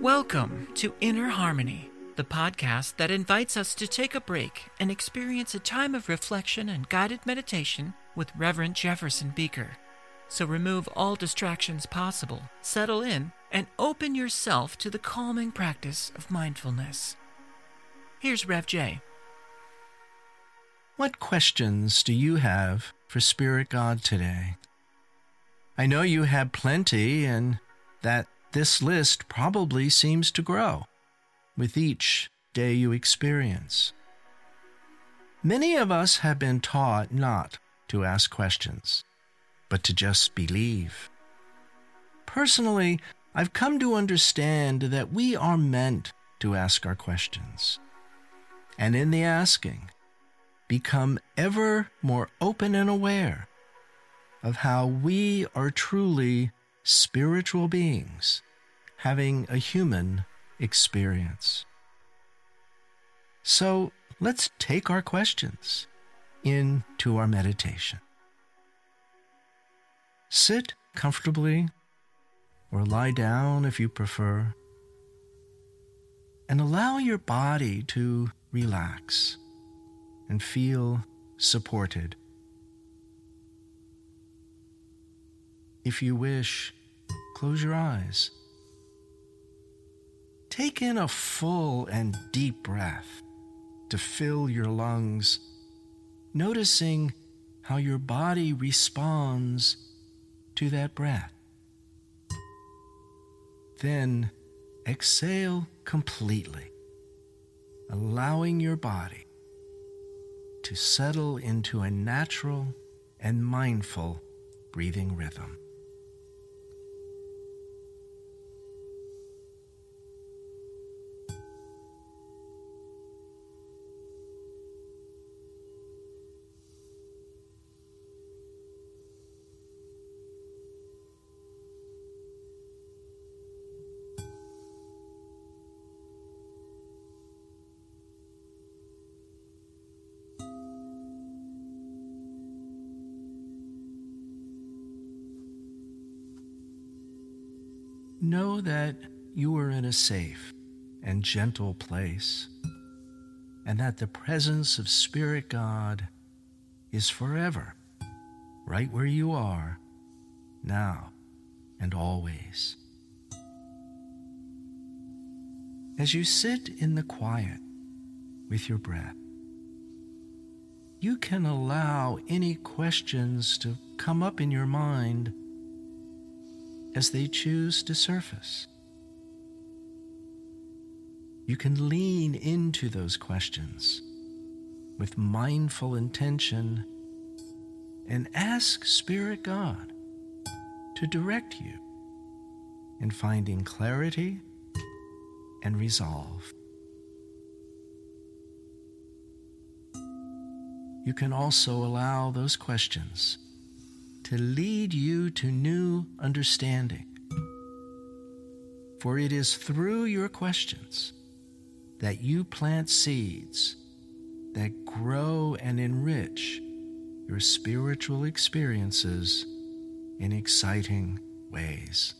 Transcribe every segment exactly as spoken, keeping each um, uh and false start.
Welcome to Inner Harmony, the podcast that invites us to take a break and experience a time of reflection and guided meditation with Reverend Jefferson Beaker. So remove all distractions possible, settle in, and open yourself to the calming practice of mindfulness. Here's Rev J. What questions do you have for Spirit God today? I know you have plenty, and that this list probably seems to grow with each day you experience. Many of us have been taught not to ask questions, but to just believe. Personally, I've come to understand that we are meant to ask our questions, and in the asking, become ever more open and aware of how we are truly spiritual beings having a human experience. So let's take our questions into our meditation. Sit comfortably or lie down if you prefer, and allow your body to relax and feel supported. If you wish, close your eyes. Take in a full and deep breath to fill your lungs, noticing how your body responds to that breath. Then exhale completely, allowing your body to settle into a natural and mindful breathing rhythm. Know that you are in a safe and gentle place, and that the presence of Spirit God is forever, right where you are, now and always. As you sit in the quiet with your breath, you can allow any questions to come up in your mind as they choose to surface. You can lean into those questions with mindful intention and ask Spirit God to direct you in finding clarity and resolve. You can also allow those questions to lead you to new understanding. For it is through your questions that you plant seeds that grow and enrich your spiritual experiences in exciting ways.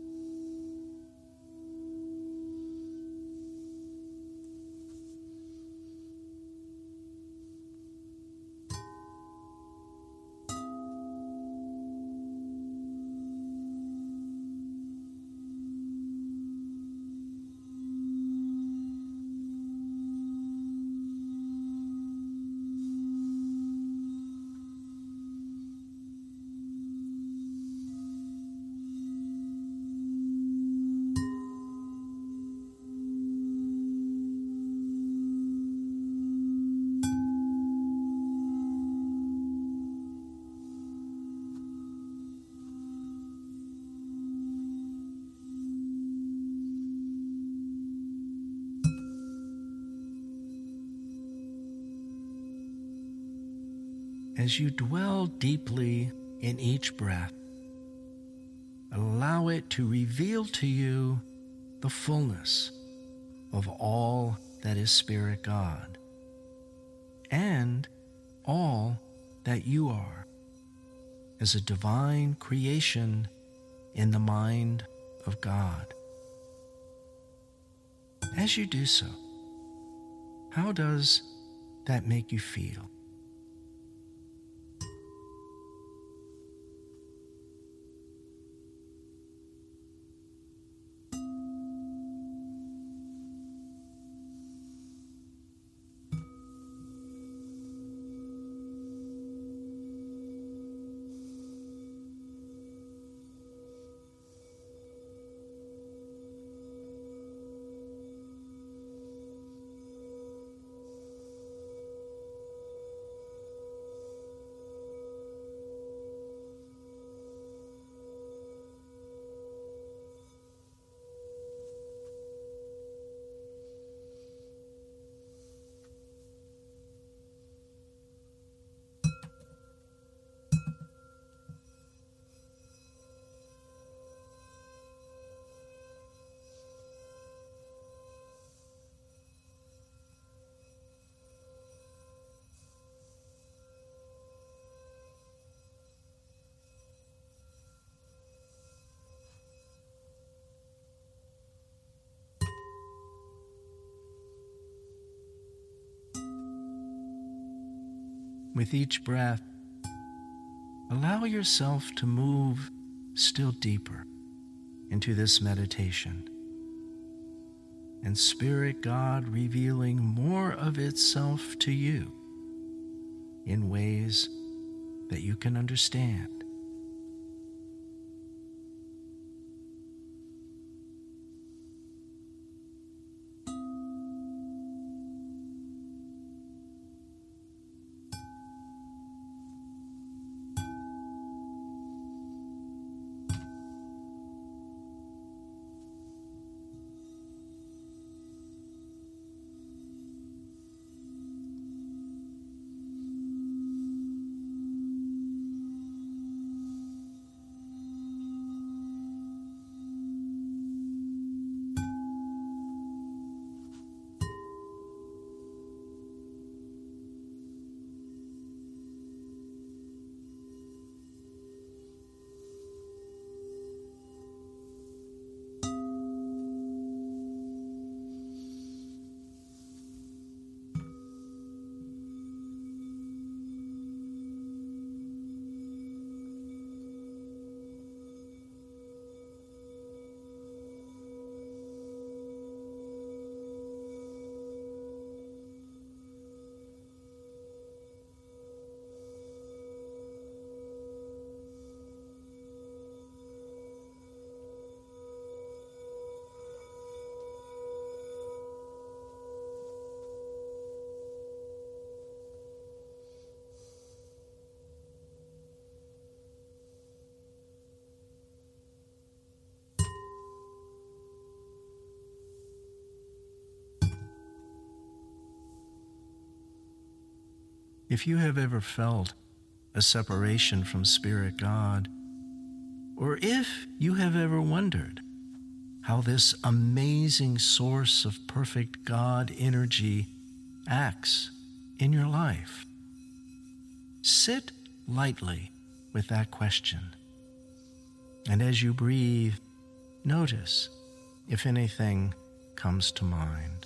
As you dwell deeply in each breath, allow it to reveal to you the fullness of all that is Spirit God and all that you are as a divine creation in the mind of God. As you do so, how does that make you feel? With each breath, allow yourself to move still deeper into this meditation, and Spirit God revealing more of itself to you in ways that you can understand. If you have ever felt a separation from Spirit God, or if you have ever wondered how this amazing source of perfect God energy acts in your life, sit lightly with that question. And as you breathe, notice if anything comes to mind.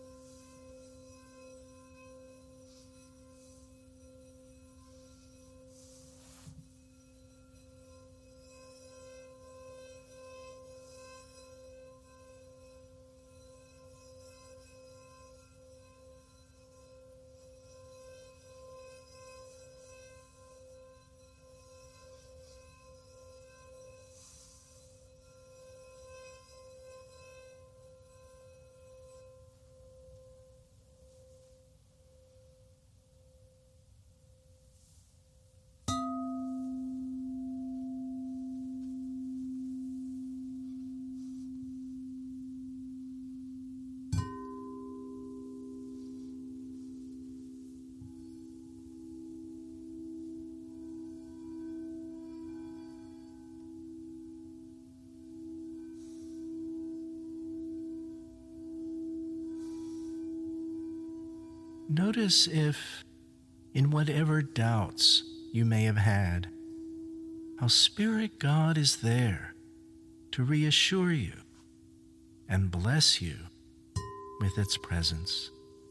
Notice if, in whatever doubts you may have had, how Spirit God is there to reassure you and bless you with its presence.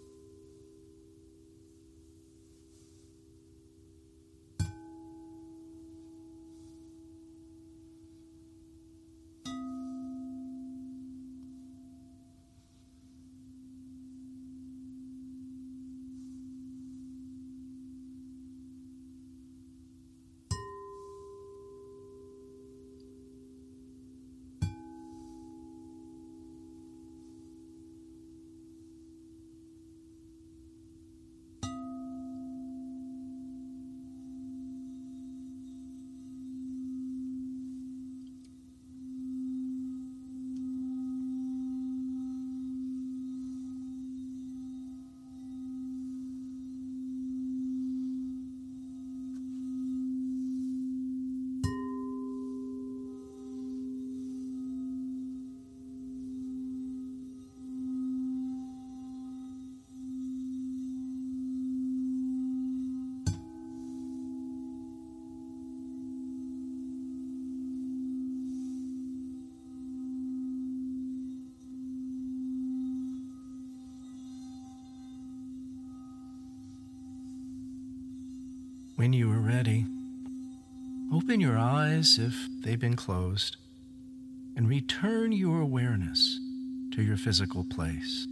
When you are ready, open your eyes if they've been closed and return your awareness to your physical place.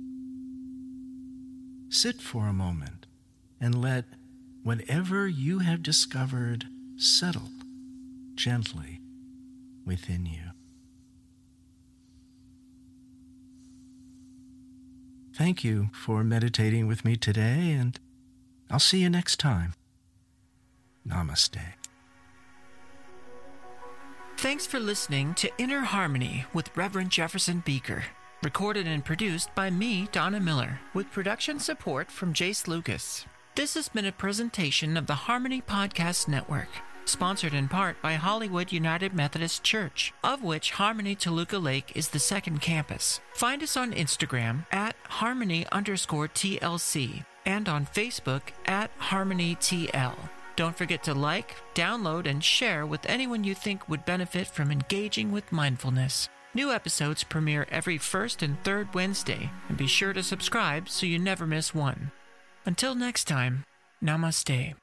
Sit for a moment and let whatever you have discovered settle gently within you. Thank you for meditating with me today, and I'll see you next time. Namaste. Thanks for listening to Inner Harmony with Reverend Jefferson Beaker. Recorded and produced by me, Donna Miller, with production support from Jace Lucas. This has been a presentation of the Harmony Podcast Network, sponsored in part by Hollywood United Methodist Church, of which Harmony Toluca Lake is the second campus. Find us on Instagram at Harmony underscore T L C and on Facebook at Harmony T L. Don't forget to like, download, and share with anyone you think would benefit from engaging with mindfulness. New episodes premiere every first and third Wednesday, and be sure to subscribe so you never miss one. Until next time, namaste.